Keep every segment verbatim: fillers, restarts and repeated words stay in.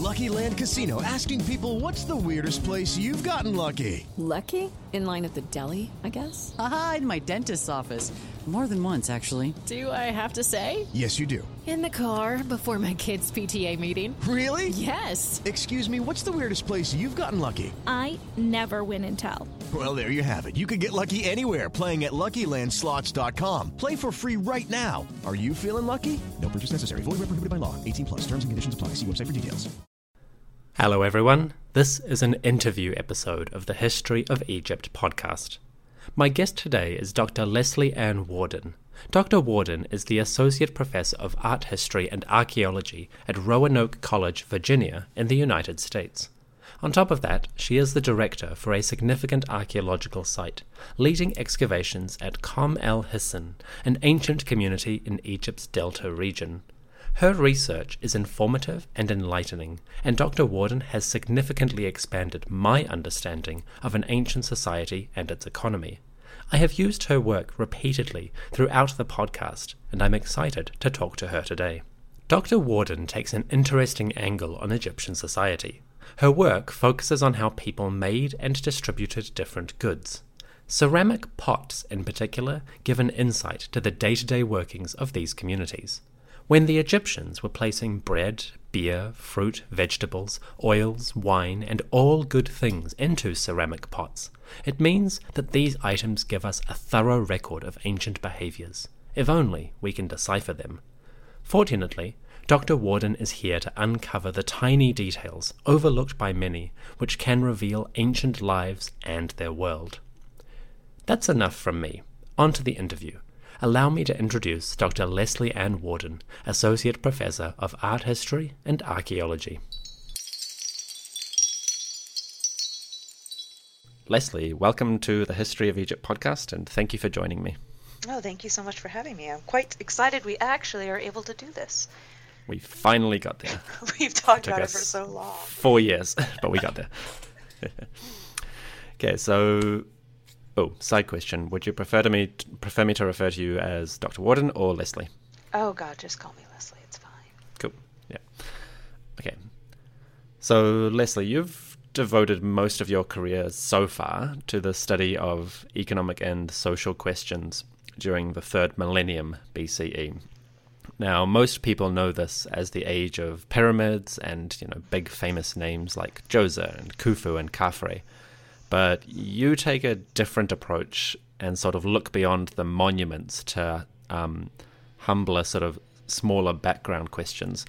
Lucky Land Casino, asking people, what's the weirdest place you've gotten lucky? Lucky? In line at the deli, I guess? Aha, in my dentist's office. More than once, actually. Do I have to say? Yes, you do. In the car before my kids' P T A meeting. Really? Yes. Excuse me, what's the weirdest place you've gotten lucky? I never win and tell. Well, there you have it. You can get lucky anywhere, playing at Lucky Land Slots dot com. Play for free right now. Are you feeling lucky? No purchase necessary. Void where prohibited by law. eighteen plus. Terms and conditions apply. See website for details. Hello everyone. This is an interview episode of the History of Egypt podcast. My guest today is Doctor Leslie Ann Warden. Doctor Warden is the Associate Professor of Art History and Archaeology at Roanoke College, Virginia, in the United States. On top of that, she is the director for a significant archaeological site, leading excavations at Qom el-Hisn, an ancient community in Egypt's Delta region. Her research is informative and enlightening, and Doctor Warden has significantly expanded my understanding of an ancient society and its economy. I have used her work repeatedly throughout the podcast, and I'm excited to talk to her today. Doctor Warden takes an interesting angle on Egyptian society. Her work focuses on how people made and distributed different goods. Ceramic pots, in particular, give an insight to the day-to-day workings of these communities. When the Egyptians were placing bread, beer, fruit, vegetables, oils, wine, and all good things into ceramic pots, it means that these items give us a thorough record of ancient behaviors, if only we can decipher them. Fortunately, Doctor Warden is here to uncover the tiny details, overlooked by many, which can reveal ancient lives and their world. That's enough from me. On to the interview. Allow me to introduce Doctor Leslie Ann Warden, Associate Professor of Art History and Archaeology. Leslie, welcome to the History of Egypt podcast, and thank you for joining me. Oh, thank you so much for having me. I'm quite excited we actually are able to do this. We finally got there. We've talked It about took it for us so long. Four years, but we got there. Okay, so... Oh, side question. Would you prefer to me prefer me to refer to you as Doctor Warden or Leslie? Oh, God, just call me Leslie. It's fine. Cool. Yeah. Okay. So, Leslie, you've devoted most of your career so far to the study of economic and social questions during the third millennium B C E. Now, most people know this as the age of pyramids and, you know, big famous names like Djoser and Khufu and Khafre. But you take a different approach and sort of look beyond the monuments to um, humbler, sort of smaller background questions.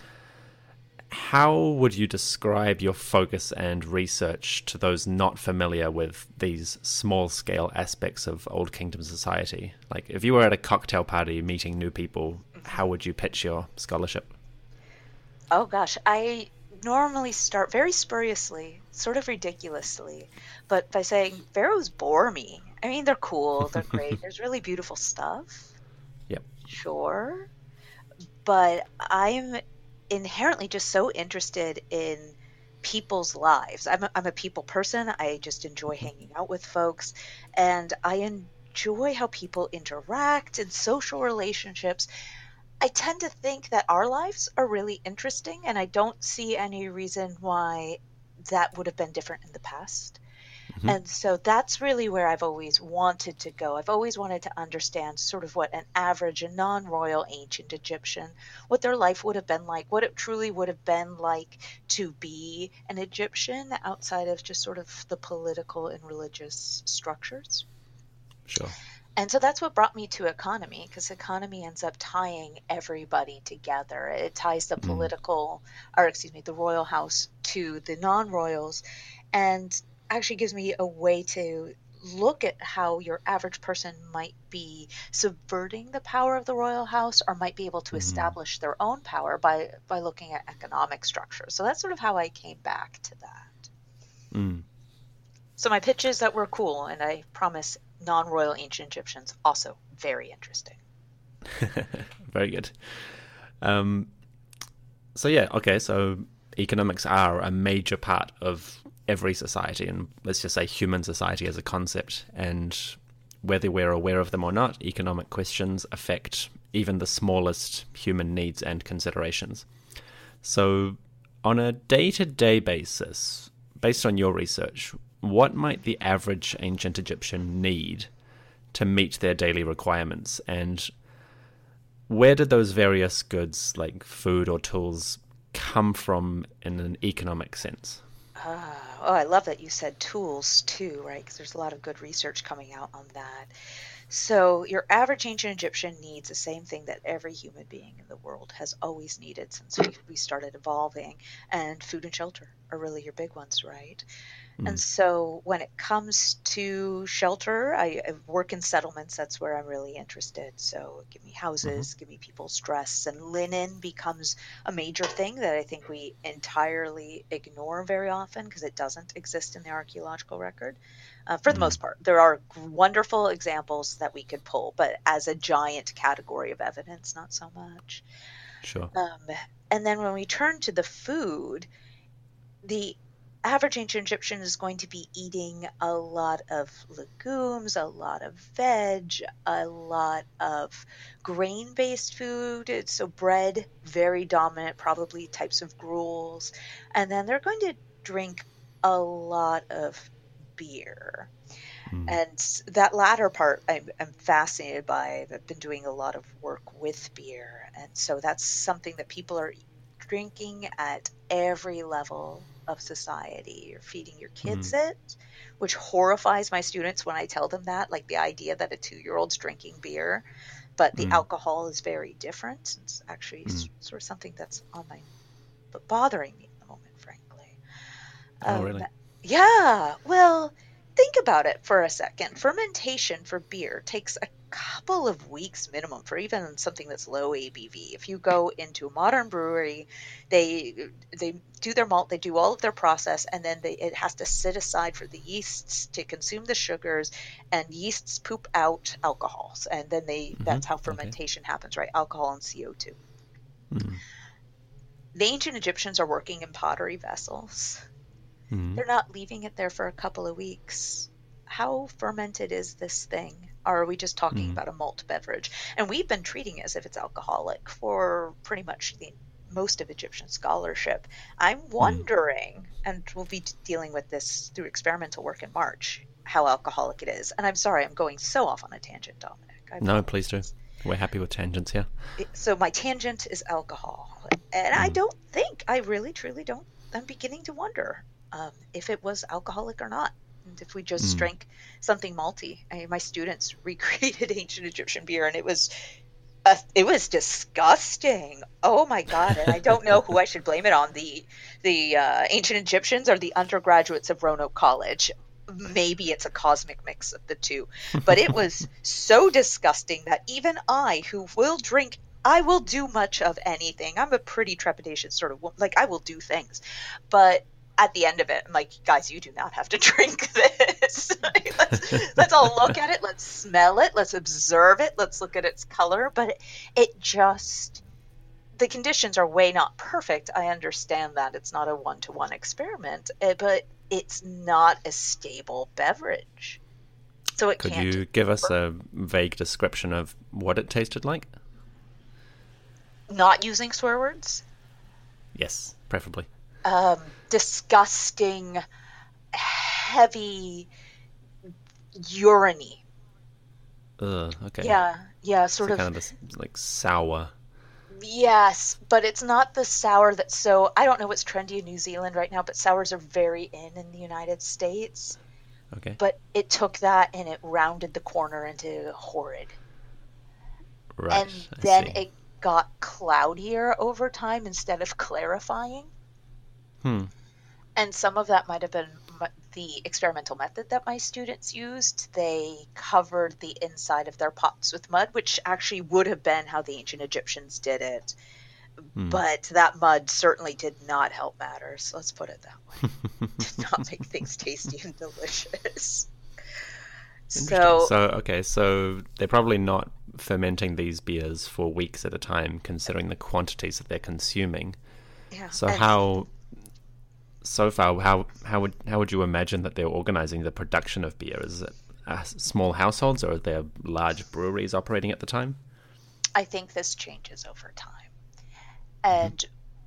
How would you describe your focus and research to those not familiar with these small-scale aspects of Old Kingdom society? Like, if you were at a cocktail party meeting new people, how would you pitch your scholarship? Oh, gosh. I normally start very spuriously, sort of ridiculously, but by saying pharaohs bore me. I mean, they're cool, they're great, there's really beautiful stuff. Yep. Sure. But I'm inherently just so interested in people's lives. I'm a, I'm a people person. I just enjoy hanging out with folks, and I enjoy how people interact in social relationships. I tend to think that our lives are really interesting, and I don't see any reason why that would have been different in the past. Mm-hmm. And so that's really where I've always wanted to go. I've always wanted to understand sort of what an average and non-royal ancient Egyptian, what their life would have been like, what it truly would have been like to be an Egyptian outside of just sort of the political and religious structures. Sure. And so that's what brought me to economy, because economy ends up tying everybody together. It ties the political, mm. or excuse me, the royal house to the non-royals, and actually gives me a way to look at how your average person might be subverting the power of the royal house, or might be able to mm. establish their own power by, by looking at economic structure. So that's sort of how I came back to that. Mm. So my pitch is that we're cool, and I promise non-royal ancient Egyptians also very interesting. Very good. Um, so yeah, okay, so economics are a major part of every society, and let's just say human society as a concept, and whether we're aware of them or not, economic questions affect even the smallest human needs and considerations. So on a day-to-day basis, based on your research, what might the average ancient Egyptian need to meet their daily requirements? And where did those various goods, like food or tools, come from in an economic sense? Uh, oh, I love that you said tools too, right? Because there's a lot of good research coming out on that. So your average ancient Egyptian needs the same thing that every human being in the world has always needed since we, we started evolving, and food and shelter are really your big ones, right? Mm. And so when it comes to shelter, I, I work in settlements. That's where I'm really interested. So give me houses, mm-hmm. give me people's dress, and linen becomes a major thing that I think we entirely ignore very often because it doesn't exist in the archaeological record. Uh, for the mm. most part, there are wonderful examples that we could pull, but as a giant category of evidence, not so much. Sure. Um, and then when we turn to the food, the average ancient Egyptian is going to be eating a lot of legumes, a lot of veg, a lot of grain-based food. So bread, very dominant, probably types of gruels. And then they're going to drink a lot of beer. Mm. And that latter part I'm, I'm fascinated by. I've been doing a lot of work with beer. And so that's something that people are drinking at every level of society. You're feeding your kids mm. it, which horrifies my students when I tell them that, like the idea that a two-year-old's drinking beer, but the mm. alcohol is very different. It's actually mm. sort of something that's on my, but bothering me at the moment, frankly. Oh, um, really? Yeah. Well, think about it for a second. Fermentation for beer takes a couple of weeks minimum for even something that's low A B V. If you go into a modern brewery, they they do their malt, they do all of their process, and then they, it has to sit aside for the yeasts to consume the sugars, and yeasts poop out alcohols, and then they mm-hmm. that's how fermentation okay. happens, right? Alcohol and C O two. Mm-hmm. The ancient Egyptians are working in pottery vessels. Mm-hmm. They're not leaving it there for a couple of weeks. How fermented is this thing? Or are we just talking mm-hmm. about a malt beverage? And we've been treating it as if it's alcoholic for pretty much the most of Egyptian scholarship. I'm wondering, mm-hmm. and we'll be dealing with this through experimental work in March, how alcoholic it is. And I'm sorry, I'm going so off on a tangent, Dominic. I no, please do. We're happy with tangents here. So my tangent is alcohol. And mm. I don't think, I really, truly don't, I'm beginning to wonder um, if it was alcoholic or not. And if we just mm. drank something malty. I mean, my students recreated ancient Egyptian beer, and it was uh, it was disgusting. Oh my God. And I don't know who I should blame it on, the the uh, ancient Egyptians or the undergraduates of Roanoke College. Maybe it's a cosmic mix of the two. But it was so disgusting that even I, who will drink, I will do much of anything. I'm a pretty trepidatious sort of woman. Like, I will do things. But at the end of it, I'm like, guys, you do not have to drink this. let's, let's all look at it. Let's smell it. Let's observe it. Let's look at its color. But it, it just, the conditions are way not perfect. I understand that it's not a one-to-one experiment, but it's not a stable beverage. So it Could can't you give us a vague description of what it tasted like? Not using swear words? Yes, preferably. Um, disgusting, heavy, urine-y. Ugh, okay. Yeah, yeah, sort so of. kind of this, like sour. Yes, but it's not the sour that, so I don't know what's trendy in New Zealand right now, but sours are very in in the United States. Okay. But it took that and it rounded the corner into horrid. Right. And I then see. it got cloudier over time instead of clarifying. Hmm. And some of that might have been the experimental method that my students used. They covered the inside of their pots with mud, which actually would have been how the ancient Egyptians did it. Hmm. But that mud certainly did not help matters. Let's put it that way. Did not make things tasty and delicious. So, so, okay, so they're probably not fermenting these beers for weeks at a time, considering the quantities that they're consuming. Yeah. So and, how... So far, how how would how would you imagine that they're organizing the production of beer? Is it uh, small households, or are there large breweries operating at the time? I think this changes over time, and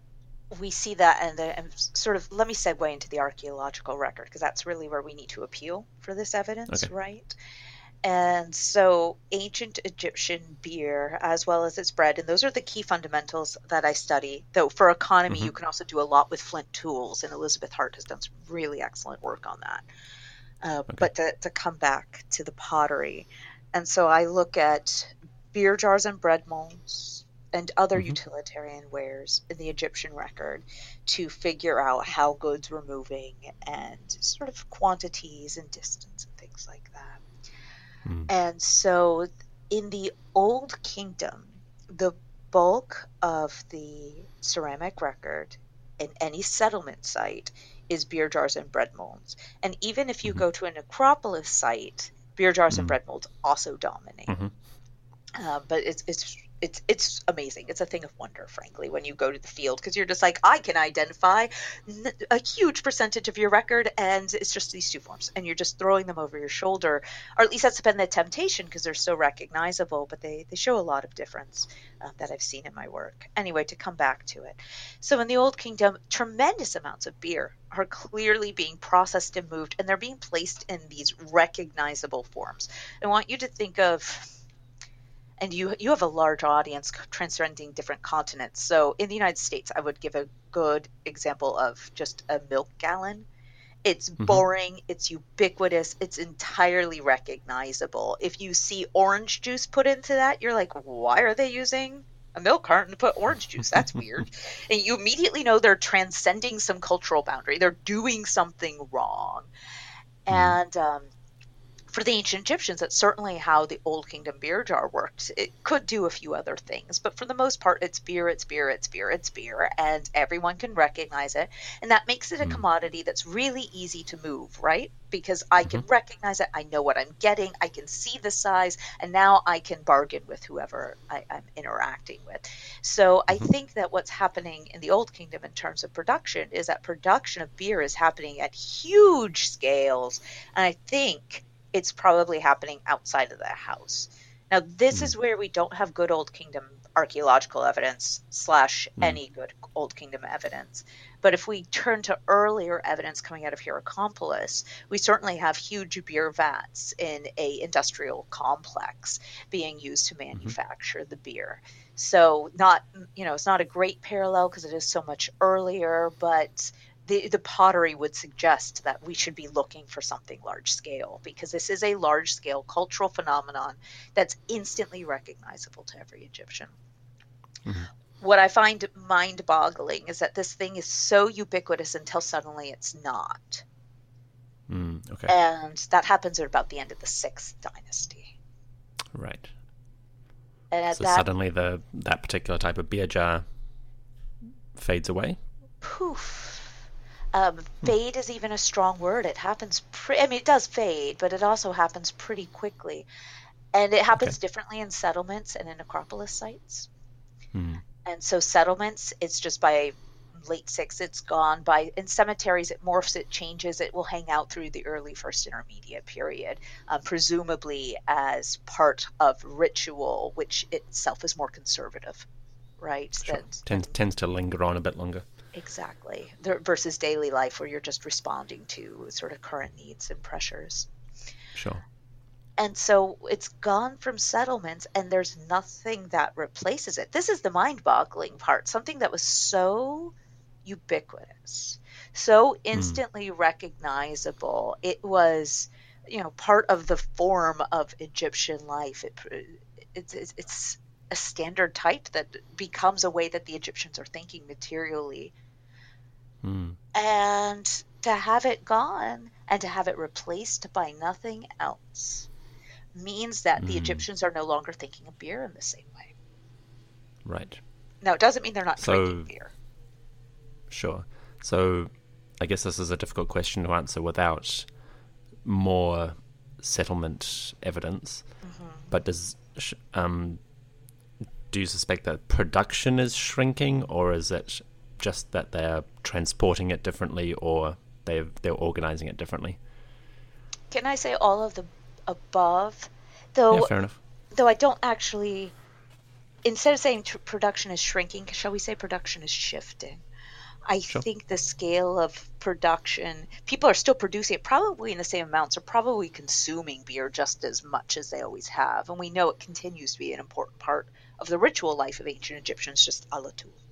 we see that, and, the, and sort of let me segue into the archaeological record, because that's really where we need to appeal for this evidence, Okay. right? And so ancient Egyptian beer, as well as its bread, and those are the key fundamentals that I study. Though for economy, Mm-hmm. you can also do a lot with flint tools, and Elizabeth Hart has done some really excellent work on that. Uh, Okay. But to, to come back to the pottery, and so I look at beer jars and bread molds and other Mm-hmm. utilitarian wares in the Egyptian record to figure out how goods were moving and sort of quantities and distance and things like that. Mm. And so in the Old Kingdom, the bulk of the ceramic record in any settlement site is beer jars and bread molds. And even if you Mhm. go to a necropolis site, beer jars and Mhm. bread molds also dominate. Mhm. Uh, but it's it's it's it's amazing. It's a thing of wonder, frankly, when you go to the field, because you're just like, I can identify n- a huge percentage of your record, and it's just these two forms, and you're just throwing them over your shoulder, or at least that's been the temptation because they're so recognizable. But they they show a lot of difference uh, that I've seen in my work. Anyway, to come back to it, so in the Old Kingdom, tremendous amounts of beer are clearly being processed and moved, and they're being placed in these recognizable forms. I want you to think of, and you you have a large audience transcending different continents. So in the United States, I would give a good example of just a milk gallon. It's boring, it's ubiquitous, it's entirely recognizable. If you see orange juice put into that, you're like, why are they using a milk carton to put orange juice? That's weird. And you immediately know they're transcending some cultural boundary. They're doing something wrong. And um, for the ancient Egyptians, that's certainly how the Old Kingdom beer jar worked. It could do a few other things, but for the most part, it's beer, it's beer, it's beer, it's beer, and everyone can recognize it. And that makes it a commodity that's really easy to move, right? Because I can recognize it, I know what I'm getting, I can see the size, and now I can bargain with whoever I, I'm interacting with. So I think that what's happening in the Old Kingdom in terms of production is that production of beer is happening at huge scales, and I think it's probably happening outside of the house. Now, this is where we don't have good Old Kingdom archaeological evidence slash any good Old Kingdom evidence. But if we turn to earlier evidence coming out of Hierakonpolis, we certainly have huge beer vats in a industrial complex being used to manufacture the beer. So not, you know, it's not a great parallel because it is so much earlier, but The, the pottery would suggest that we should be looking for something large scale, because this is a large scale cultural phenomenon that's instantly recognizable to every Egyptian. What I find mind boggling is that this thing is so ubiquitous until suddenly it's not. Mm, okay. And that happens at about the end of the sixth dynasty. Right. And at So that suddenly the that particular type of beer jar fades away? poof. Um, fade is even a strong word. It happens, pre- I mean, it does fade, but it also happens pretty quickly. And it happens Okay. differently in settlements and in necropolis sites. Hmm. And so settlements, it's just by late six, it's gone. By in cemeteries, it morphs, it changes, it will hang out through the early first intermediate period, um, presumably as part of ritual, which itself is more conservative, right? Sure. Than- Tends, tends to linger on a bit longer. Exactly. There, versus daily life where you're just responding to sort of current needs and pressures. Sure. And so it's gone from settlements, and there's nothing that replaces it. This is the mind-boggling part. Something that was so ubiquitous, so instantly recognizable. It was, you know, part of the form of Egyptian life. It, it's, it's, it's a standard type that becomes a way that the Egyptians are thinking materially. Hmm. And to have it gone and to have it replaced by nothing else means that the Egyptians are no longer thinking of beer in the same way. Right. Now, it doesn't mean they're not So- drinking beer. Sure. So I guess this is a difficult question to answer without more settlement evidence. But does sh- um, do you suspect that production is shrinking, or is it just that they're transporting it differently, or they're they're organizing it differently? Can I say all of the above? Though, Yeah, fair enough. though I don't actually, instead of saying tr- production is shrinking, shall we say production is shifting? I Sure. think the scale of production, people are still producing it probably in the same amounts, are probably consuming beer just as much as they always have. And we know it continues to be an important part of the ritual life of ancient Egyptians, just a la tool.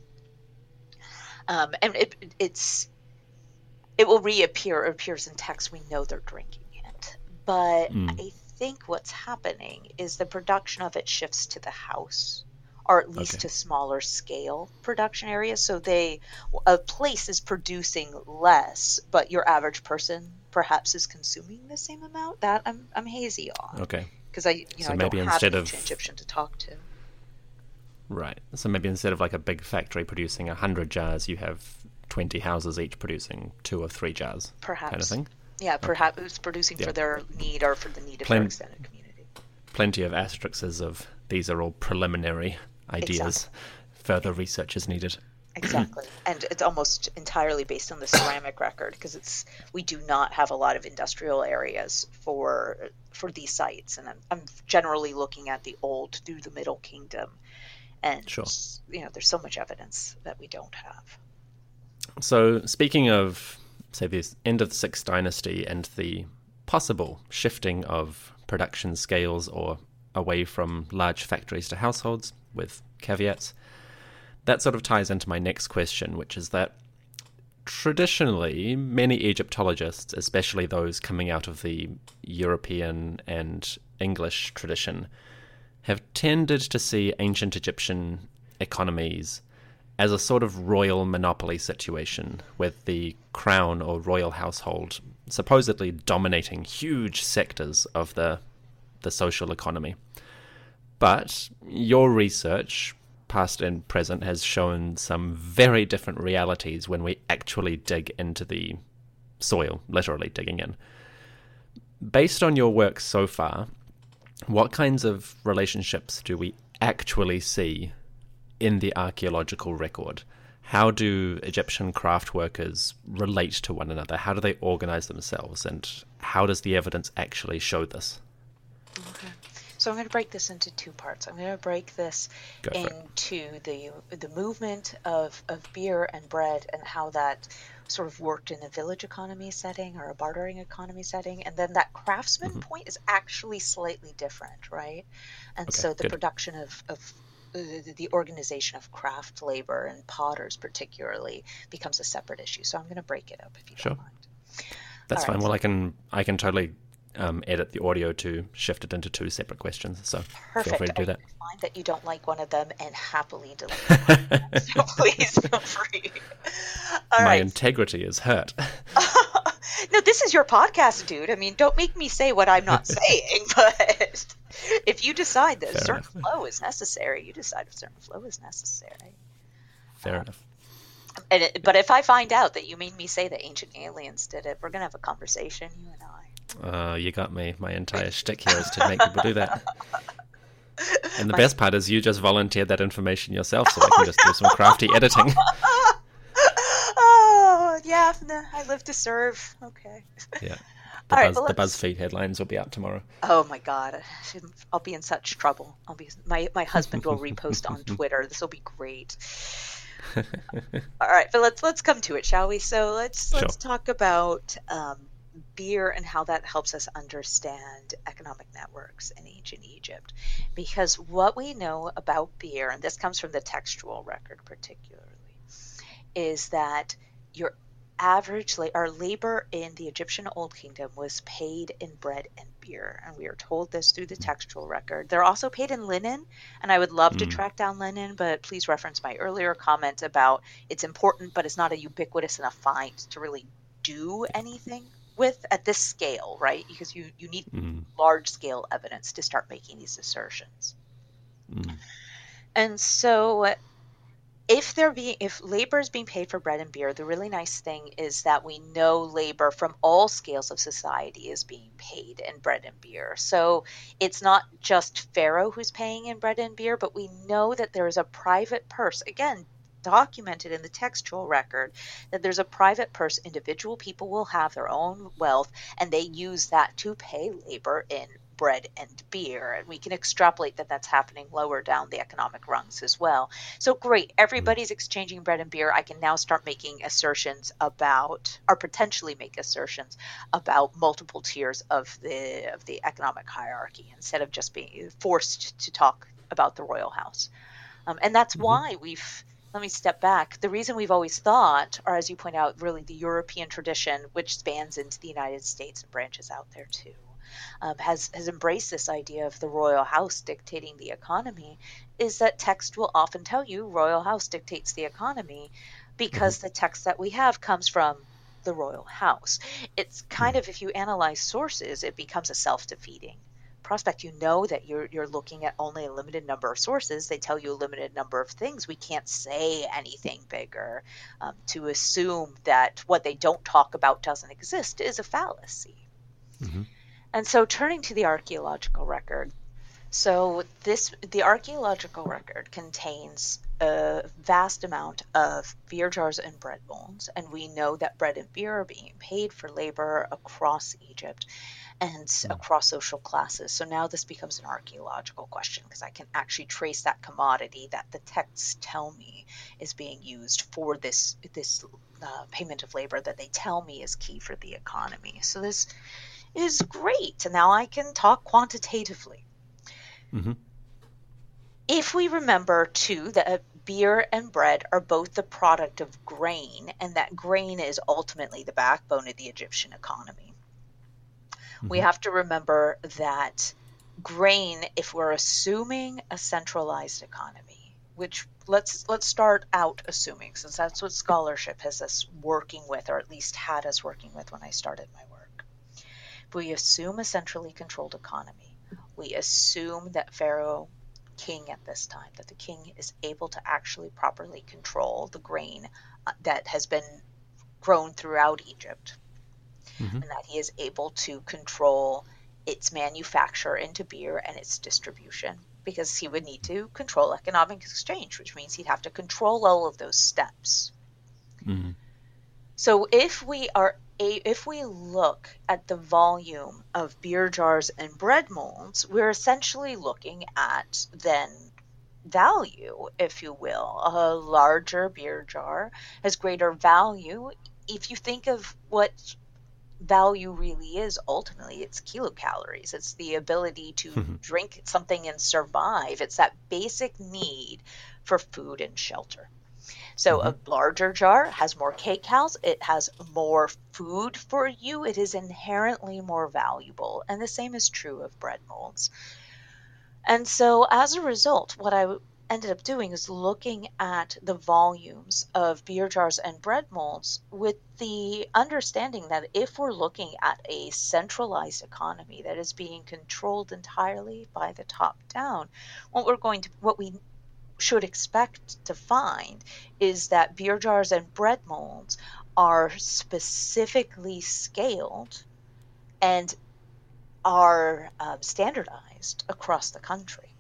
Um, and it, it's, it will reappear, it appears in text, we know they're drinking it. But Mm. I think what's happening is the production of it shifts to the house, or at least Okay. to smaller scale production areas. So they, a place is producing less, but your average person perhaps is consuming the same amount. That I'm I'm hazy on, Okay. because I you know So I maybe don't have instead an of- ancient Egyptian to talk to. Right. So maybe instead of like a big factory producing one hundred jars, you have twenty houses each producing two or three jars. Perhaps. Kind of thing. Yeah, perhaps it's producing Yeah. for their need or for the need of Plan- their extended community. Plenty of asterisks of these are all preliminary ideas. Exactly. Further research is needed. Exactly. And it's almost entirely based on the ceramic record, because it's we do not have a lot of industrial areas for for these sites. And I'm, I'm generally looking at the old through the Middle Kingdom. And, Sure. you know, there's so much evidence that we don't have. So, speaking of, say, the end of the Sixth Dynasty and the possible shifting of production scales or away from large factories to households, with caveats, that sort of ties into my next question, which is that traditionally, many Egyptologists, especially those coming out of the European and English tradition, have tended to see ancient Egyptian economies as a sort of royal monopoly situation, with the crown or royal household supposedly dominating huge sectors of the the social economy. But your research, past and present, has shown some very different realities when we actually dig into the soil, literally digging in. Based on your work so far, what kinds of relationships do we actually see in the archaeological record? How do Egyptian craft workers relate to one another? How do they organize themselves? And how does the evidence actually show this? Okay. So I'm going to break this into two parts. I'm going to break this Go for it. into the the movement of, of beer and bread and how that sort of worked in a village economy setting or a bartering economy setting. And then that craftsman Mm-hmm. point is actually slightly different, right? And Okay, so the good. production of, of uh, the organization of craft labor and potters particularly becomes a separate issue. So I'm going to break it up if you Sure. don't mind. That's All fine. right. Well, I can I can totally um, edit the audio to shift it into two separate questions. So Perfect. feel free to do I that. find that you don't like one of them and happily delete one. So please feel free. All My right. integrity is hurt. No, this is your podcast, dude. I mean, don't make me say what I'm not saying, but if you decide that Fair a certain enough. flow is necessary, you decide a certain flow is necessary. Fair enough. And it, but if I find out that you made me say that ancient aliens did it, we're going to have a conversation, you and I. Uh, you got me. My entire shtick here is to make people do that. And the best part is you just volunteered that information yourself, so I can just do some crafty editing. Oh, yeah, nah, I live to serve. Okay. Yeah. The, All right, Buzz, well, the let's- BuzzFeed headlines will be out tomorrow. Oh my God, I'll be in such trouble. I'll be my my husband will repost on Twitter. This will be great. All right, but let's let's come to it, shall we? So let's let's Sure. talk about um, beer and how that helps us understand economic networks in ancient Egypt. Because what we know about beer, and this comes from the textual record particularly, is that your average la- or labor in the Egyptian Old Kingdom was paid in bread and beer, and we are told this through the textual record. They're also paid in linen, and I would love to track down linen, but please reference my earlier comment about it's important, but it's not a ubiquitous enough find to really do anything with at this scale, right? Because you you need Mm. large scale evidence to start making these assertions. Mm. And so if they're being if labor is being paid for bread and beer, the really nice thing is that we know labor from all scales of society is being paid in bread and beer. So it's not just Pharaoh who's paying in bread and beer, but we know that there is a private purse, again documented in the textual record, that there's a private purse. Individual people will have their own wealth, and they use that to pay labor in bread and beer. And we can extrapolate that that's happening lower down the economic rungs as well. So great, everybody's exchanging bread and beer. I can now start making assertions about, or potentially make assertions about multiple tiers of the of the economic hierarchy instead of just being forced to talk about the royal house. Um, and that's mm-hmm. why we've, let me step back. The reason we've always thought, or as you point out, really the European tradition, which spans into the United States and branches out there too, um, has, has embraced this idea of the royal house dictating the economy, is that text will often tell you royal house dictates the economy because mm-hmm. the text that we have comes from the royal house. It's kind mm-hmm. of, if you analyze sources, it becomes a self-defeating prospect. You know that you're you're looking at only a limited number of sources. They tell you a limited number of things. We can't say anything bigger. Um, to assume that what they don't talk about doesn't exist is a fallacy. Mm-hmm. And so turning to the archaeological record, so this the archaeological record contains a vast amount of beer jars and bread molds, and we know that bread and beer are being paid for labor across Egypt and mm. across social classes. So now this becomes an archaeological question because I can actually trace that commodity that the texts tell me is being used for this this uh, payment of labor that they tell me is key for the economy. So this is great. And now I can talk quantitatively. Mm-hmm. If we remember, too, that beer and bread are both the product of grain, and that grain is ultimately the backbone of the Egyptian economy, mm-hmm. we have to remember that grain, if we're assuming a centralized economy, which let's let's start out assuming, since that's what scholarship has us working with, or at least had us working with when I started my work. If we assume a centrally controlled economy, we assume that Pharaoh king at this time, that the king is able to actually properly control the grain uh, that has been grown throughout Egypt, mm-hmm. and that he is able to control its manufacture into beer and its distribution, because he would need to control economic exchange, which means he'd have to control all of those steps. Mm-hmm. So if we are a, if we look at the volume of beer jars and bread molds, we're essentially looking at then value, if you will. A larger beer jar has greater value. If you think of what value really is, ultimately, it's kilocalories. It's the ability to mm-hmm. drink something and survive. It's that basic need for food and shelter. So mm-hmm. a larger jar has more kcals, it has more food for you, it is inherently more valuable. And the same is true of bread molds. And so as a result, what I ended up doing is looking at the volumes of beer jars and bread molds with the understanding that if we're looking at a centralized economy that is being controlled entirely by the top down, what we're going to, what we should expect to find is that beer jars and bread molds are specifically scaled and are uh, standardized across the country.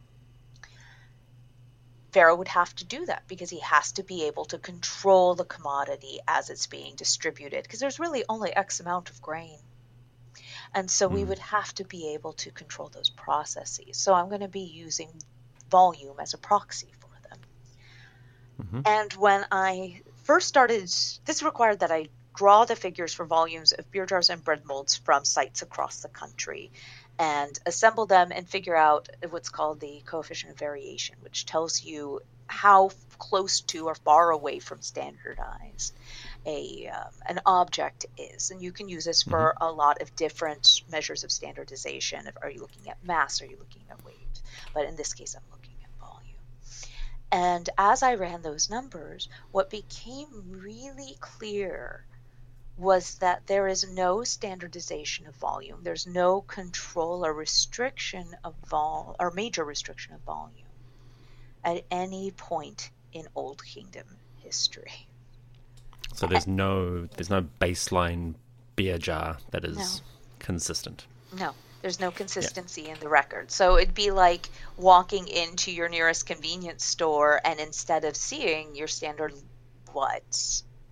Pharaoh would have to do that because he has to be able to control the commodity as it's being distributed, because there's really only X amount of grain. And so mm. we would have to be able to control those processes. So I'm going to be using volume as a proxy for them. Mm-hmm. And when I first started, this required that I draw the figures for volumes of beer jars and bread molds from sites across the country and assemble them and figure out what's called the coefficient of variation, which tells you how close to or far away from standardized a um, an object is. And you can use this for mm-hmm. a lot of different measures of standardization. Are you looking at mass? Are you looking at weight? But in this case, I'm looking at volume. And as I ran those numbers, what became really clear was that there is no standardization of volume. There's no control or restriction of vol or major restriction of volume at any point in Old Kingdom history. So there's no there's no baseline beer jar that is no. consistent. No. There's no consistency yeah. in the record. So it'd be like walking into your nearest convenience store and instead of seeing your standard what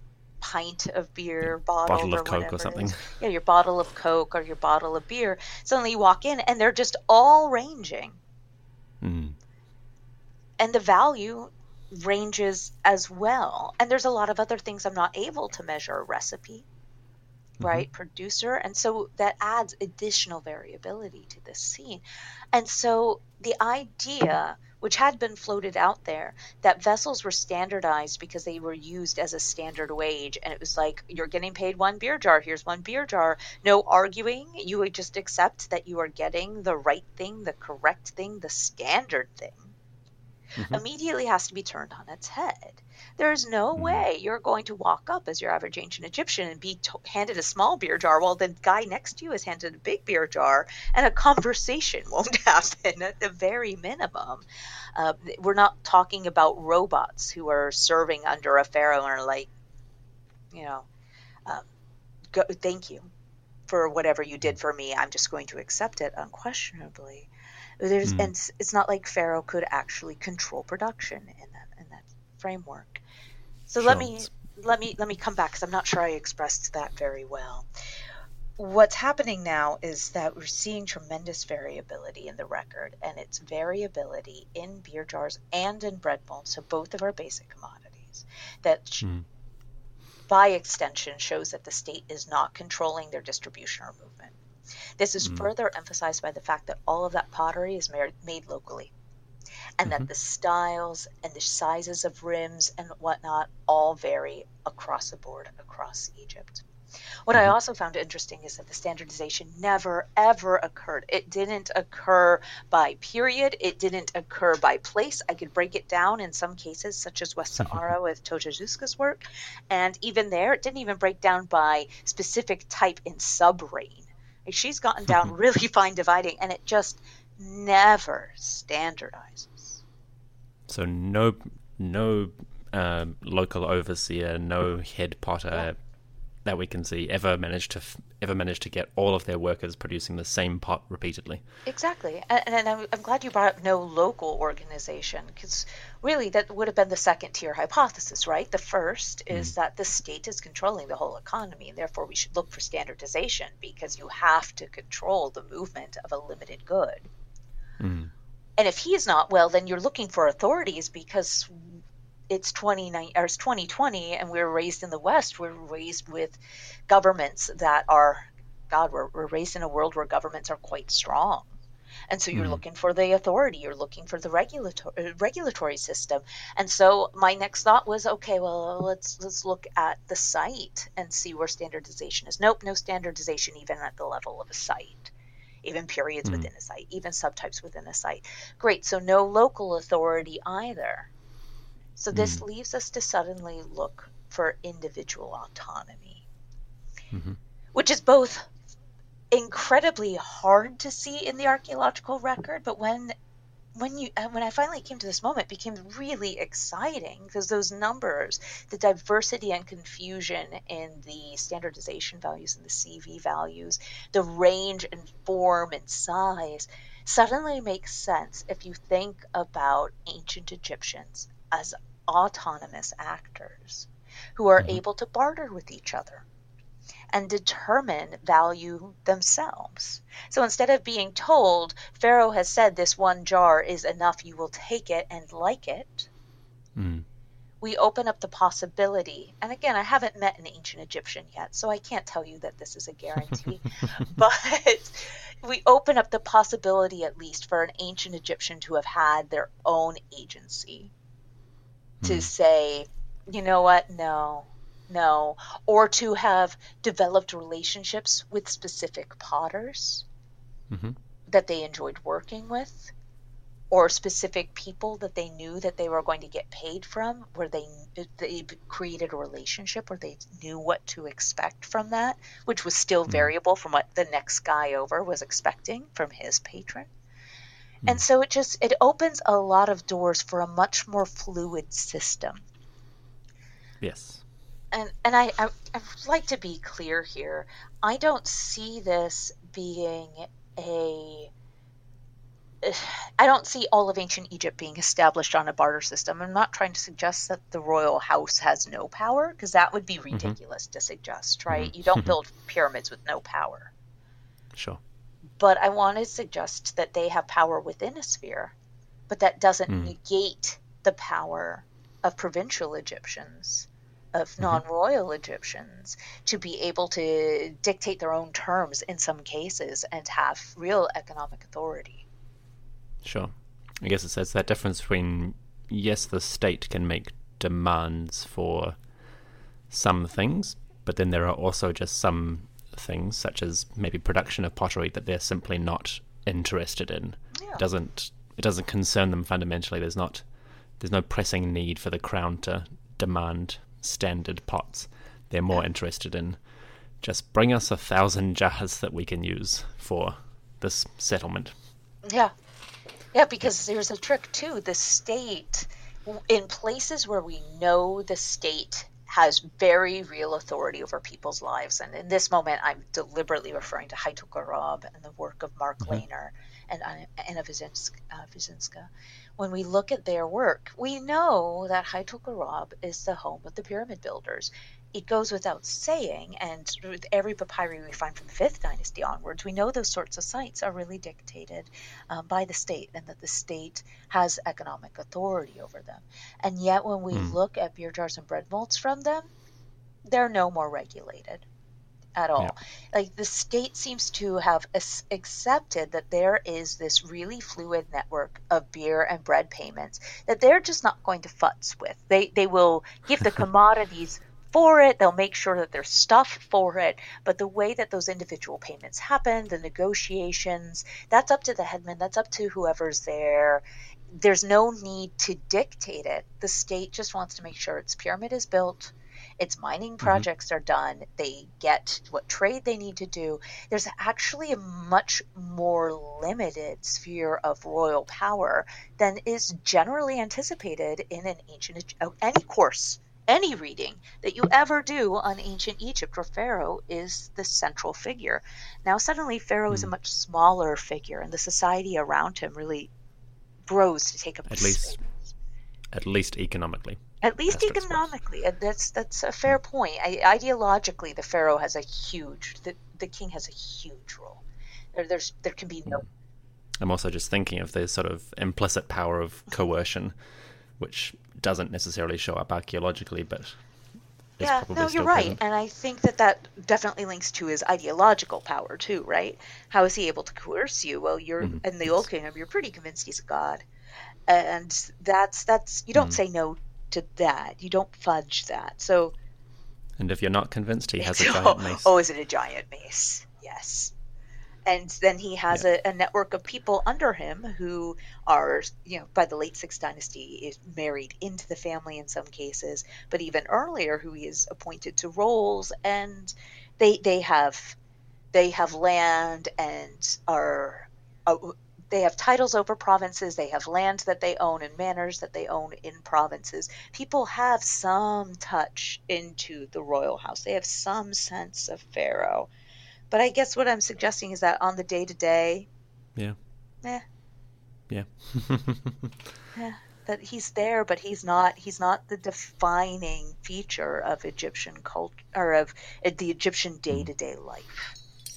pint of beer bottled Bottle of or Coke whatever or it something. is. Yeah, your bottle of Coke or your bottle of beer. Suddenly you walk in and they're just all ranging. Mm. And the value ranges as well. And there's a lot of other things I'm not able to measure. A recipe, right? Mm-hmm. Producer. And so that adds additional variability to this scene. And so the idea, which had been floated out there, that vessels were standardized because they were used as a standard wage. And it was like, you're getting paid one beer jar. Here's one beer jar. No arguing. You would just accept that you are getting the right thing, the correct thing, the standard thing. Mm-hmm. Immediately has to be turned on its head. There's no mm. way you're going to walk up as your average ancient Egyptian and be to- handed a small beer jar while the guy next to you is handed a big beer jar, and a conversation won't happen at the very minimum. Uh, we're not talking about robots who are serving under a pharaoh and are like, you know, um, go, thank you for whatever you did for me. I'm just going to accept it unquestionably. There's, mm. and it's, it's not like Pharaoh could actually control production in that in that framework. So sure. let me let me let me come back because I'm not sure I expressed that very well. What's happening now is that we're seeing tremendous variability in the record, and it's variability in beer jars and in bread molds, so both of our basic commodities, that mm. by extension shows that the state is not controlling their distribution or movement. This is mm. further emphasized by the fact that all of that pottery is made, made locally, and mm-hmm. that the styles and the sizes of rims and whatnot all vary across the board across Egypt. What mm-hmm. I also found interesting is that the standardization never, ever occurred. It didn't occur by period. It didn't occur by place. I could break it down in some cases, such as West Sahara with Tojajuska's work, and even there, it didn't even break down by specific type in sub-rain. She's gotten down really fine dividing, and it just never standardizes. So no no uh, local overseer, no head potter yeah. that we can see ever managed to f- ever managed to get all of their workers producing the same pot repeatedly. Exactly. And, and I'm, I'm glad you brought up no local organization, because really that would have been the second tier hypothesis, right? The first is mm. that the state is controlling the whole economy, and therefore we should look for standardization because you have to control the movement of a limited good. Mm. And if he's not, well, then you're looking for authorities because it's twenty or it's twenty twenty and we're raised in the West. We're raised with governments that are, God, we're, we're raised in a world where governments are quite strong. And so you're mm. looking for the authority, you're looking for the regulatory regulatory system. And so my next thought was, okay, well, let's let's look at the site and see where standardization is. Nope, no standardization even at the level of a site, even periods mm. within a site, even subtypes within a site. Great, so no local authority either. So this mm. leaves us to suddenly look for individual autonomy, mm-hmm. which is both incredibly hard to see in the archaeological record, but when when you when I finally came to this moment, it became really exciting because those numbers, the diversity and confusion in the standardization values and the C V values, the range and form and size, suddenly makes sense if you think about ancient Egyptians as autonomous actors who are mm-hmm. able to barter with each other and determine value themselves. So instead of being told, Pharaoh has said this one jar is enough, you will take it and like it, mm. we open up the possibility, and again, I haven't met an ancient Egyptian yet, so I can't tell you that this is a guarantee, but we open up the possibility at least for an ancient Egyptian to have had their own agency to mm. say, you know what, no, no, or to have developed relationships with specific potters mm-hmm. that they enjoyed working with, or specific people that they knew that they were going to get paid from, where they, they created a relationship where they knew what to expect from that, which was still mm. variable from what the next guy over was expecting from his patron. And so it just, it opens a lot of doors for a much more fluid system. Yes. And and I, I, I'd like to be clear here. I don't see this being a I don't see all of ancient Egypt being established on a barter system. I'm not trying to suggest that the royal house has no power, because that would be ridiculous mm-hmm. to suggest, right? Mm-hmm. You don't build pyramids with no power. Sure. But I want to suggest that they have power within a sphere, but that doesn't mm. negate the power of provincial Egyptians, of non-royal mm-hmm. Egyptians, to be able to dictate their own terms in some cases and have real economic authority. Sure. I guess it's, it's that difference between, yes, the state can make demands for some things, but then there are also just some things, such as maybe production of pottery, that they're simply not interested in. Yeah. It doesn't it doesn't concern them fundamentally. There's not there's no pressing need for the crown to demand standard pots. They're more yeah. interested in just bring us a thousand jars that we can use for this settlement. Yeah. Yeah, because there's a trick too. The state, in places where we know the state has very real authority over people's lives, and in this moment I'm deliberately referring to Haithor and the work of Mark mm-hmm. Lehner and Anna Wyszynska. When we look at their work, we know that Haithor is the home of the pyramid builders. It goes without saying, and with every papyri we find from the fifth dynasty onwards, we know those sorts of sites are really dictated um, by the state, and that the state has economic authority over them. And yet when we mm. look at beer jars and bread molds from them, they're no more regulated at all. Yeah. Like, the state seems to have as- accepted that there is this really fluid network of beer and bread payments that they're just not going to futz with. They, they will give the commodities for it, they'll make sure that there's stuff for it, but the way that those individual payments happen, the negotiations, that's up to the headman, that's up to whoever's there. There's no need to dictate it. The state just wants to make sure its pyramid is built, its mining projects mm-hmm. are done, they get what trade they need to do. There's actually a much more limited sphere of royal power than is generally anticipated in an ancient, any course, any reading that you ever do on ancient Egypt, where Pharaoh is the central figure. Now suddenly Pharaoh mm. is a much smaller figure, and the society around him really grows to take up at the least space. At least economically. At least economically. And that's that's a fair mm. point. I, ideologically, the Pharaoh has a huge, the, the king has a huge role. There, there's there can be no. Mm. I'm also just thinking of the sort of implicit power of coercion, which doesn't necessarily show up archaeologically, but is yeah, probably no, still you're right, present. And I think that that definitely links to his ideological power too, right? How is he able to coerce you? Well, you're mm-hmm. in the Old Kingdom, you're pretty convinced he's a god, and that's that's you don't mm. say no to that, you don't fudge that. So, and if you're not convinced, he has a giant mace. Oh, is it a giant mace? Yes. And then he has yeah. a, a network of people under him who are, you know, by the late Sixth Dynasty, is married into the family in some cases, but even earlier, who he is appointed to roles, and they they have they have land and are uh, they have titles over provinces. They have land that they own and manors that they own in provinces. People have some touch into the royal house. They have some sense of Pharaoh. But I guess what I'm suggesting is that on the day-to-day, yeah, eh, yeah, eh, that he's there, but he's not. He's not the defining feature of Egyptian culture or of uh, the Egyptian day-to-day mm. life.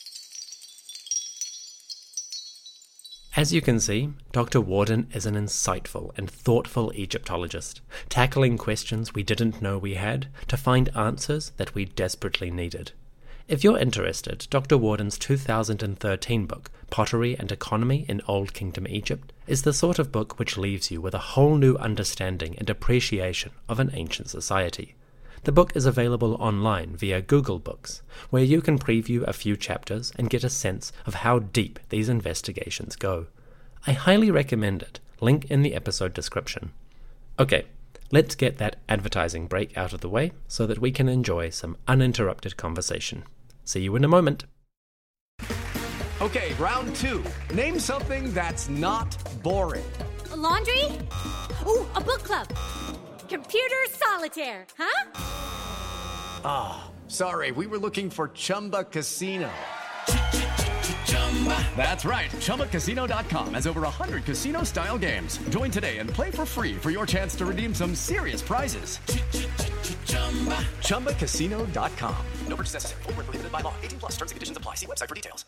As you can see, Doctor Worden is an insightful and thoughtful Egyptologist, tackling questions we didn't know we had to find answers that we desperately needed. If you're interested, Doctor Worden's two thousand thirteen book, Pottery and Economy in Old Kingdom Egypt, is the sort of book which leaves you with a whole new understanding and appreciation of an ancient society. The book is available online via Google Books, where you can preview a few chapters and get a sense of how deep these investigations go. I highly recommend it. Link in the episode description. Okay, let's get that advertising break out of the way so that we can enjoy some uninterrupted conversation. See you in a moment. Okay, round two. Name something that's not boring. A laundry? Ooh, a book club. Computer solitaire, huh? Ah, oh, sorry, we were looking for Chumba Casino. That's right. Chumba Casino dot com has over one hundred casino-style games. Join today and play for free for your chance to redeem some serious prizes. Chumba Casino dot com. No purchase necessary. Void where prohibited by law. eighteen plus. Terms and conditions apply. See website for details.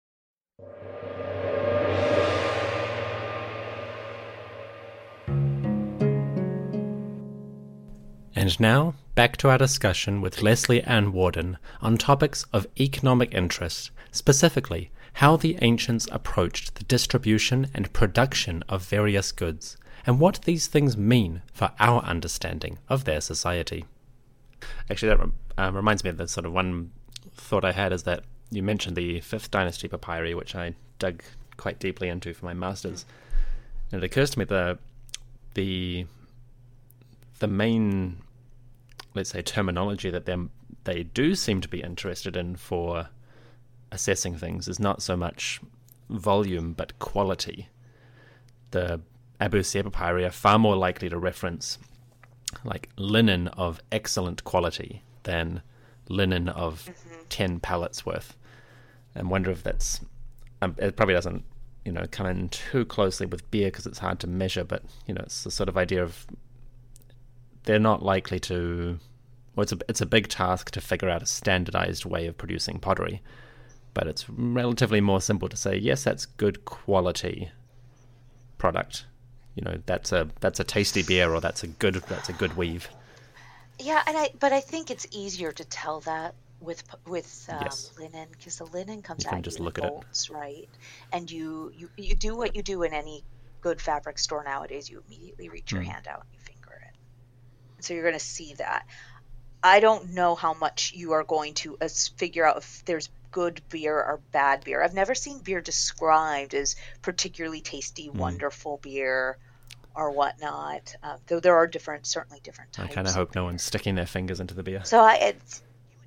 And now, back to our discussion with Leslie Ann Warden on topics of economic interest, specifically how the ancients approached the distribution and production of various goods, and what these things mean for our understanding of their society. Actually, that um, reminds me of the sort of one thought I had is that you mentioned the fifth Dynasty papyri, which I dug quite deeply into for my master's. And it occurs to me that the the main, let's say, terminology that them they do seem to be interested in for assessing things is not so much volume but quality. The Abu Sir papyri are far more likely to reference like linen of excellent quality than linen of mm-hmm. ten pallets worth. And wonder if that's um, it probably doesn't you know come in too closely with beer because it's hard to measure, but you know it's the sort of idea of they're not likely to, well, it's a, it's a big task to figure out a standardized way of producing pottery, but it's relatively more simple to say, yes, that's good quality product. You know, that's a that's a tasty beer, or that's a good that's a good weave. Yeah, and I but I think it's easier to tell that with with um, yes. linen, because the linen comes you can at just you look in at bolts, right? And you, you you do what you do in any good fabric store nowadays. You immediately reach your mm. hand out and you finger it. So you're going to see that. I don't know how much you are going to uh, figure out if there's good beer or bad beer. I've never seen beer described as particularly tasty, mm. wonderful beer or whatnot. Uh, though there are different, certainly different types. I kind of hope no one's sticking their fingers into the beer. So I, it's,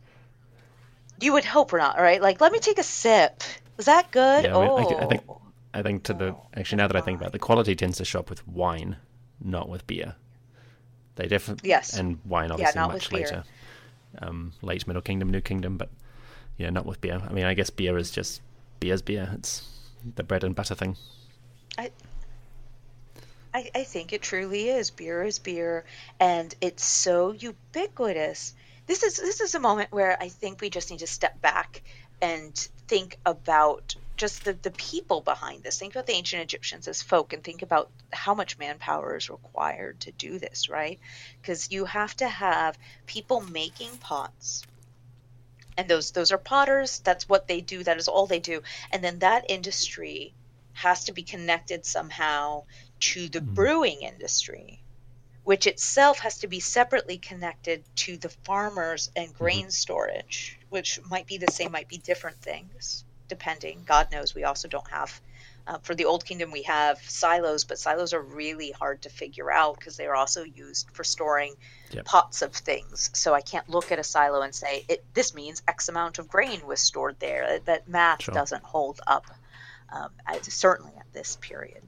you would hope or not, right? Like, let me take a sip. Is that good? Yeah, I, mean, oh, I, I think I think to the actually now that I think about it, the quality tends to show up with wine, not with beer. They definitely yes, and wine obviously yeah, much later, um, late Middle Kingdom, New Kingdom, but yeah, not with beer. I mean, I guess beer is just beer's beer. It's the bread and butter thing. I. I, I think it truly is. Beer is beer, and it's so ubiquitous. This is this is a moment where I think we just need to step back and think about just the, the people behind this. Think about the ancient Egyptians as folk, and think about how much manpower is required to do this, right? Because you have to have people making pots, and those those are potters. That's what they do. That is all they do. And then that industry has to be connected somehow to the mm. brewing industry, which itself has to be separately connected to the farmers and grain mm-hmm. storage, which might be the same, might be different things, depending. God knows we also don't have, uh, for the Old Kingdom, we have silos, but silos are really hard to figure out because they are also used for storing yep. pots of things. So I can't look at a silo and say, it, this means X amount of grain was stored there. That math sure. doesn't hold up, um, as, certainly at this period.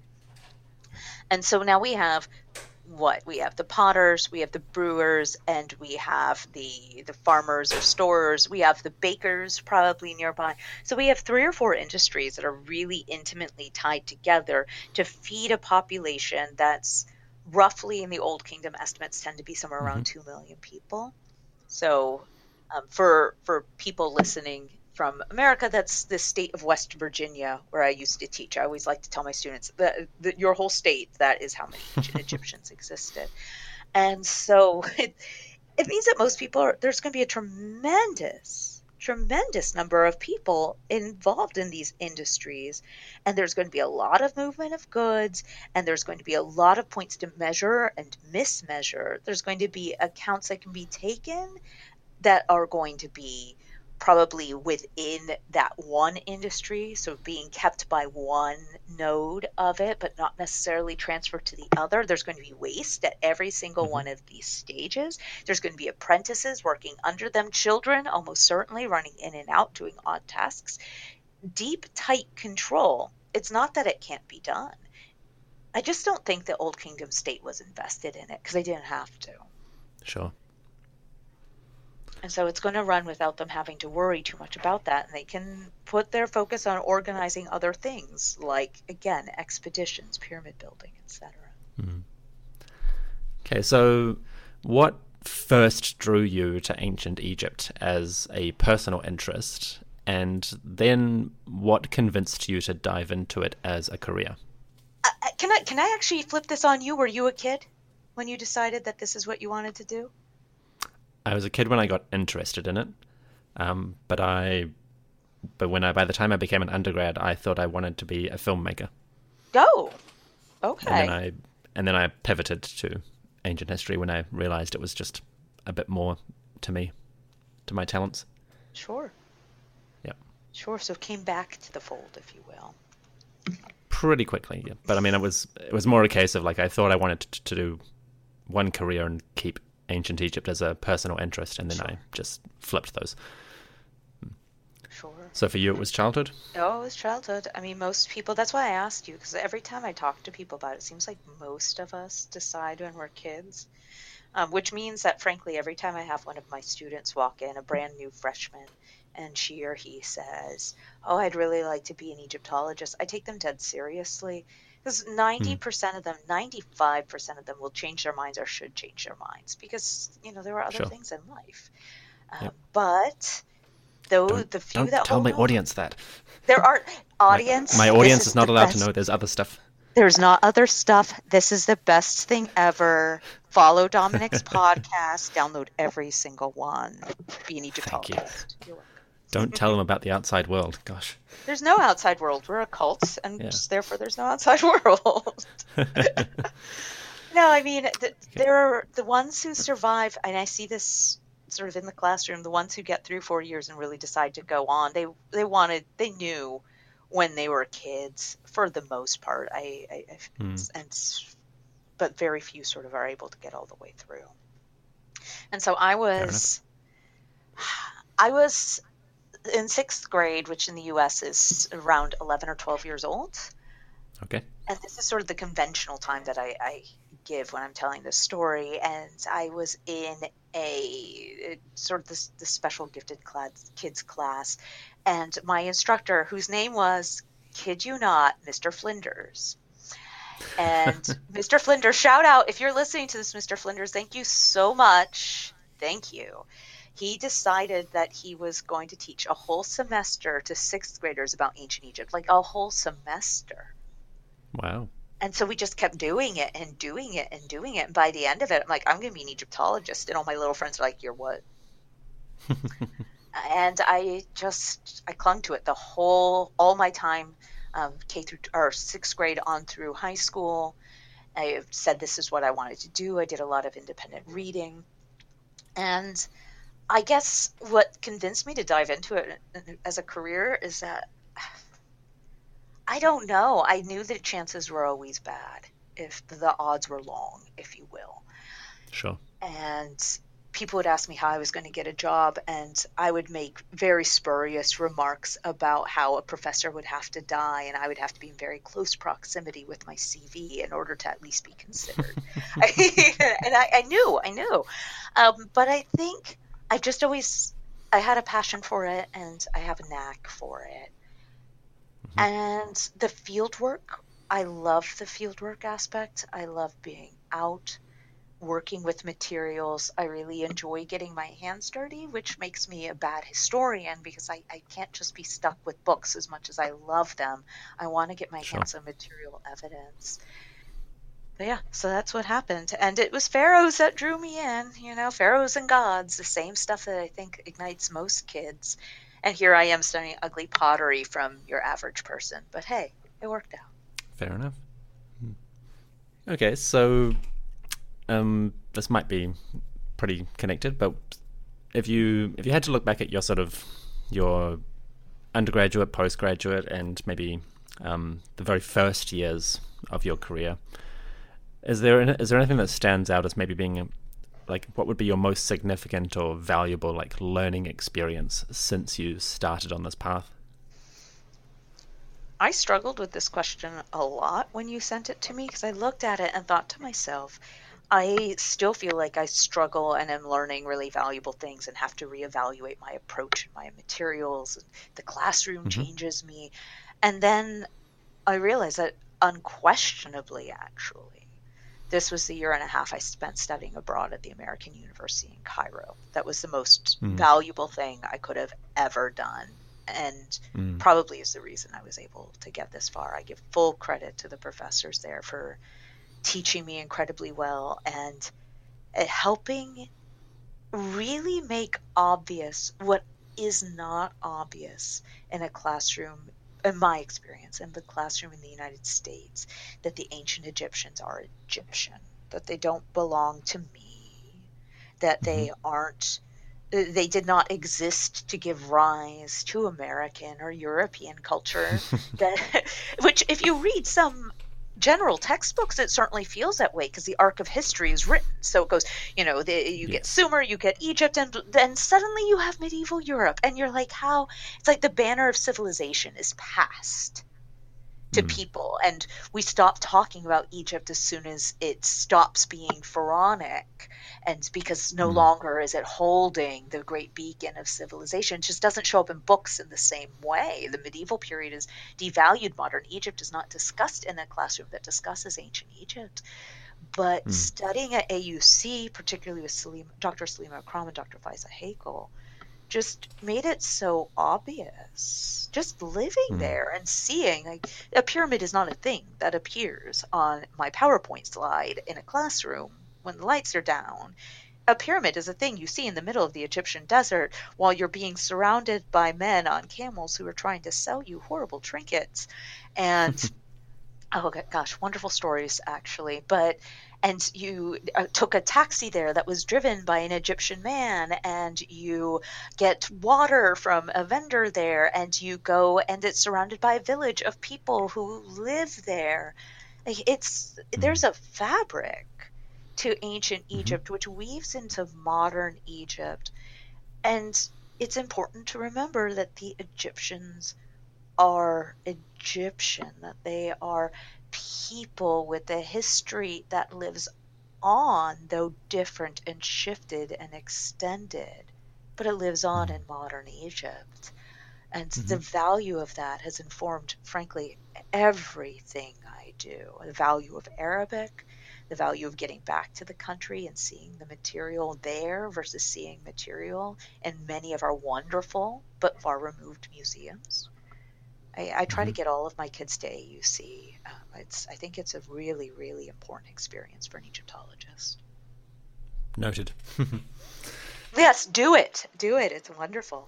And so now we have what? We have the potters, we have the brewers, and we have the the farmers or storers. We have the bakers probably nearby. So we have three or four industries that are really intimately tied together to feed a population that's roughly, in the Old Kingdom, estimates tend to be somewhere around mm-hmm. two million people. So um, for for people listening from America, that's the state of West Virginia, where I used to teach. I always like to tell my students that, that your whole state, that is how many ancient Egyptians existed. And so it, it means that most people are, there's going to be a tremendous, tremendous number of people involved in these industries. And there's going to be a lot of movement of goods, and there's going to be a lot of points to measure and mismeasure. There's going to be accounts that can be taken that are going to be probably within that one industry, so being kept by one node of it, but not necessarily transferred to the other. There's going to be waste at every single mm-hmm. one of these stages. There's going to be apprentices working under them, children almost certainly running in and out, doing odd tasks. Deep, tight control. It's not that it can't be done. I just don't think the Old Kingdom state was invested in it because they didn't have to. Sure. And so it's going to run without them having to worry too much about that. And they can put their focus on organizing other things like, again, expeditions, pyramid building, et cetera. Mm. Okay, so what first drew you to ancient Egypt as a personal interest? And then what convinced you to dive into it as a career? Uh, can I, can I actually flip this on you? Were you a kid when you decided that this is what you wanted to do? I was a kid when I got interested in it, um, but I, but when I, by the time I became an undergrad, I thought I wanted to be a filmmaker. Go, okay. And then I, and then I pivoted to ancient history when I realized it was just a bit more to me, to my talents. Sure. Yeah. Sure. So came back to the fold, if you will. Pretty quickly, yeah. But I mean, it was it was more a case of like I thought I wanted to, to do one career and keep ancient Egypt as a personal interest, and then sure. I just flipped those. Sure. So for you, it was childhood? Oh, it was childhood. I mean, most people, that's why I asked you, because every time I talk to people about it, it seems like most of us decide when we're kids, um, which means that, frankly, every time I have one of my students walk in, a brand new freshman, and she or he says, oh, I'd really like to be an Egyptologist, I take them dead seriously. Because ninety percent of them, ninety-five percent of them will change their minds or should change their minds because, you know, there are other sure. things in life. Um, yep. But though don't, the few don't that tell my on, audience that. There are audience. My, my audience is, is not allowed best. to know there's other stuff. There's not other stuff. This is the best thing ever. Follow Dominic's podcast. Download every single one. Be an Egyptologist. Thank you. Don't tell them about the outside world. Gosh. There's no outside world. We're a cult, and yeah. therefore there's no outside world. No, I mean, the, there are the ones who survive, and I see this sort of in the classroom, the ones who get through four years and really decide to go on, they they wanted, they knew when they were kids, for the most part, I, I, I mm. and but very few sort of are able to get all the way through. And so I was, I was in sixth grade, which in the U S is around eleven or twelve years old. Okay. And this is sort of the conventional time that I, I give when I'm telling this story. And I was in a sort of this, this special gifted class, kids class. And my instructor, whose name was, kid you not, Mister Flinders. And Mister Flinders, shout out, if you're listening to this, Mister Flinders, thank you so much. Thank you. He decided that he was going to teach a whole semester to sixth graders about ancient Egypt, like a whole semester. Wow. And so we just kept doing it and doing it and doing it. And by the end of it, I'm like, I'm going to be an Egyptologist. And all my little friends are like, you're what? And I just, I clung to it the whole, all my time, um, K through, or sixth grade on through high school. I said this is what I wanted to do. I did a lot of independent reading. And I guess what convinced me to dive into it as a career is that I don't know. I knew that chances were always bad if the odds were long, if you will. Sure. And people would ask me how I was going to get a job, and I would make very spurious remarks about how a professor would have to die, and I would have to be in very close proximity with my C V in order to at least be considered. And I, I knew, I knew. Um, but I think I've just always, I had a passion for it, and I have a knack for it. Mm-hmm. And the field work, I love the field work aspect. I love being out, working with materials. I really enjoy getting my hands dirty, which makes me a bad historian because I, I can't just be stuck with books as much as I love them. I want to get my sure. hands on material evidence. But yeah, so that's what happened. And it was pharaohs that drew me in, you know, pharaohs and gods, the same stuff that I think ignites most kids. And here I am studying ugly pottery from your average person. But hey, it worked out. Fair enough. Okay, so um, this might be pretty connected, but if you if you had to look back at your sort of your undergraduate, postgraduate, and maybe um, the very first years of your career, is there is there anything that stands out as maybe being like what would be your most significant or valuable like learning experience since you started on this path? I struggled with this question a lot when you sent it to me because I looked at it and thought to myself, I still feel like I struggle and am learning really valuable things and have to reevaluate my approach and my materials. The classroom Mm-hmm. changes me. And then I realized that unquestionably, actually, this was the year and a half I spent studying abroad at the American University in Cairo. That was the most Mm. valuable thing I could have ever done, and Mm. probably is the reason I was able to get this far. I give full credit to the professors there for teaching me incredibly well and uh, helping really make obvious what is not obvious in a classroom, in my experience, in the classroom in the United States, that the ancient Egyptians are Egyptian, that they don't belong to me, that Mm-hmm. they aren't, they did not exist to give rise to American or European culture. That, which, if you read some general textbooks, it certainly feels that way because the arc of history is written. So it goes, you know, the, you get Yes. Sumer, you get Egypt, and then suddenly you have medieval Europe, and you're like, how? It's like the banner of civilization is passed to Mm. people, and we stop talking about Egypt as soon as it stops being pharaonic, and because no Mm. longer is it holding the great beacon of civilization. It just doesn't show up in books in the same way. The medieval period is devalued. Modern Egypt is not discussed in a classroom that discusses ancient Egypt. But Mm. studying at A U C, particularly with Salim, Doctor Salima Akram and Doctor Faiza Hakel, just made it so obvious. Just living Mm. there and seeing, like, a pyramid is not a thing that appears on my PowerPoint slide in a classroom when the lights are down. A pyramid is a thing you see in the middle of the Egyptian desert while you're being surrounded by men on camels who are trying to sell you horrible trinkets. And oh g- gosh, wonderful stories, actually. But and you uh, took a taxi there that was driven by an Egyptian man, and you get water from a vendor there, and you go, and it's surrounded by a village of people who live there. Like, it's there's a fabric to ancient Mm-hmm. Egypt which weaves into modern Egypt, and it's important to remember that the Egyptians are Egyptian, that they are people with a history that lives on, though different and shifted and extended, but it lives on in modern Egypt. And the value of that has informed, frankly, everything I do. The value of Arabic, the value of getting back to the country and seeing the material there versus seeing material in many of our wonderful but far removed museums. I, I try to get all of my kids to A U C. Um, it's I think it's a really, really important experience for an Egyptologist. Noted. Yes, do it. Do it. It's wonderful.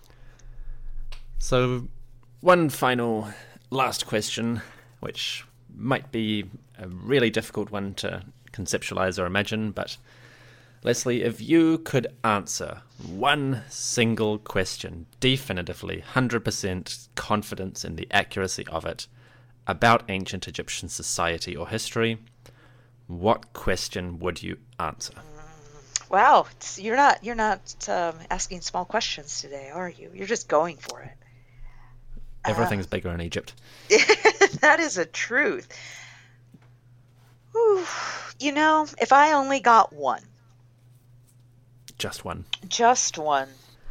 So, one final last question, which might be a really difficult one to conceptualize or imagine, but Leslie, if you could answer one single question definitively, one hundred percent confidence in the accuracy of it, about ancient Egyptian society or history, what question would you answer? Wow, it's, you're not you're not um, asking small questions today, are you? You're just going for it. Everything's bigger in Egypt. That is a truth. Whew. You know, if I only got one, Just one. just one,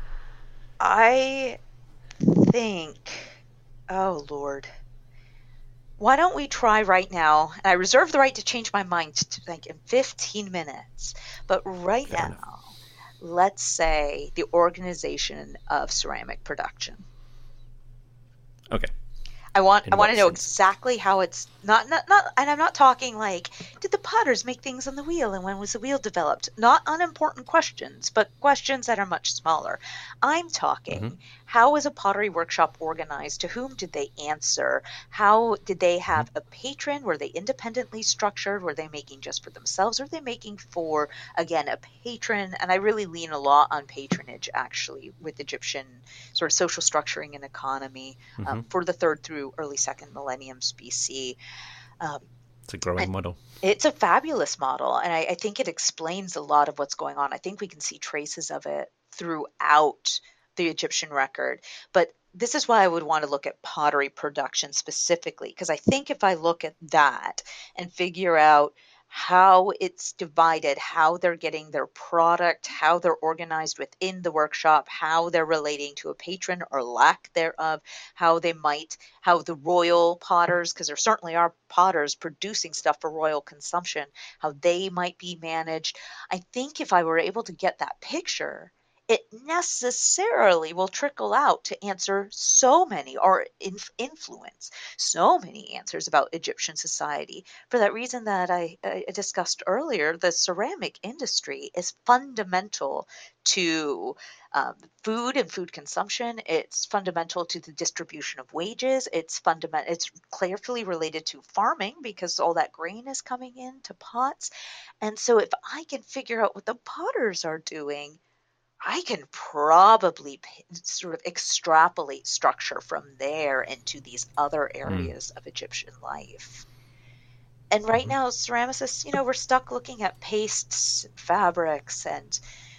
I think, oh Lord, why don't we try right now? And I reserve the right to change my mind to like in fifteen minutes, but right Fair now, enough. let's say the organization of ceramic production. Okay. I want In I want what to know sense? exactly how it's not, not not and I'm not talking like, did the potters make things on the wheel and when was the wheel developed? Not unimportant questions, but questions that are much smaller. I'm talking, Mhm. how was a pottery workshop organized? To whom did they answer? How did they have a patron? Were they independently structured? Were they making just for themselves? Or were they making for, again, a patron? And I really lean a lot on patronage, actually, with Egyptian sort of social structuring and economy um, for the third through early second millenniums B C. Um, It's a growing and model. it's a fabulous model, and I, I think it explains a lot of what's going on. I think we can see traces of it throughout the Egyptian record. But this is why I would want to look at pottery production specifically, because I think if I look at that and figure out how it's divided, how they're getting their product, how they're organized within the workshop, how they're relating to a patron or lack thereof, how they might, how the royal potters, because there certainly are potters producing stuff for royal consumption, how they might be managed. I think if I were able to get that picture, it necessarily will trickle out to answer so many or inf- influence so many answers about Egyptian society. For that reason that I, I discussed earlier, the ceramic industry is fundamental to um, food and food consumption. It's fundamental to the distribution of wages. It's fundamental. It's clearly related to farming because all that grain is coming into pots. And so if I can figure out what the potters are doing, I can probably p- sort of extrapolate structure from there into these other areas mm. of Egyptian life. And right now, ceramicists, you know, we're stuck looking at pastes, fabrics, and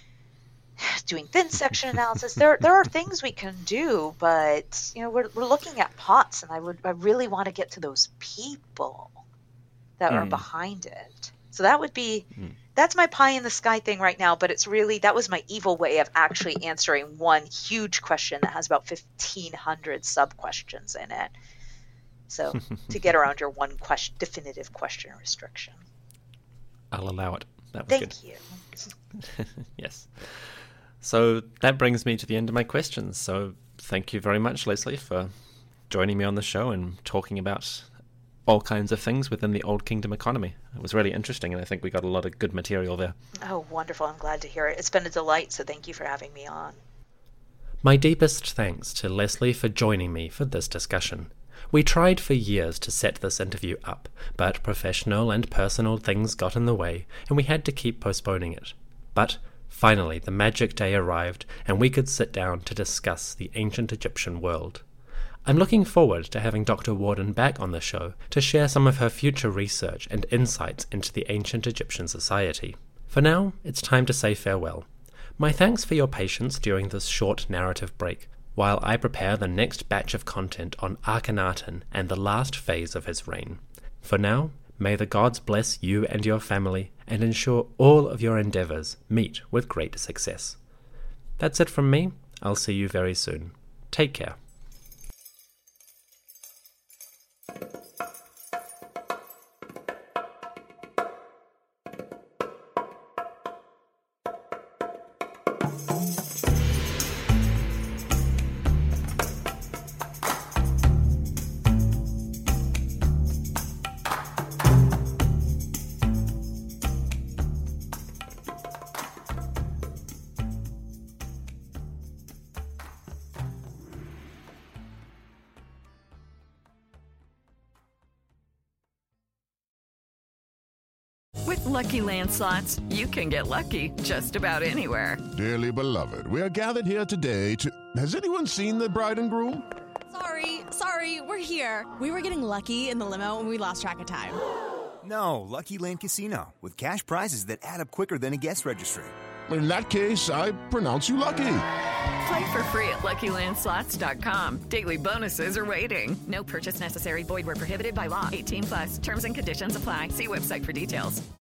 doing thin section analysis. There, there are things we can do, but you know, we're we're looking at pots, and I would, I really want to get to those people that mm. are behind it. So that would be. Mm. That's my pie in the sky thing right now, but it's really, that was my evil way of actually answering one huge question that has about fifteen hundred sub-questions in it. So to get around your one question, definitive question restriction. I'll allow it. That was Thank good. you. Yes. So that brings me to the end of my questions. So thank you very much, Leslie, for joining me on the show and talking about all kinds of things within the Old Kingdom economy. It was really interesting, and I think we got a lot of good material there. Oh, wonderful. I'm glad to hear it. It's been a delight, so thank you for having me on. My deepest thanks to Leslie for joining me for this discussion. We tried for years to set this interview up, but professional and personal things got in the way, and we had to keep postponing it. But finally, the magic day arrived, and we could sit down to discuss the ancient Egyptian world. I'm looking forward to having Doctor Worden back on the show to share some of her future research and insights into the ancient Egyptian society. For now, it's time to say farewell. My thanks for your patience during this short narrative break, while I prepare the next batch of content on Akhenaten and the last phase of his reign. For now, may the gods bless you and your family and ensure all of your endeavors meet with great success. That's it from me. I'll see you very soon. Take care. With Lucky Land Slots, you can get lucky just about anywhere. Dearly beloved, we are gathered here today to... Has anyone seen the bride and groom? Sorry, sorry, we're here. We were getting lucky in the limo and we lost track of time. No, Lucky Land Casino, with cash prizes that add up quicker than a guest registry. In that case, I pronounce you lucky. Play for free at Lucky Land Slots dot com. Daily bonuses are waiting. No purchase necessary. Void where prohibited by law. eighteen plus. Terms and conditions apply. See website for details.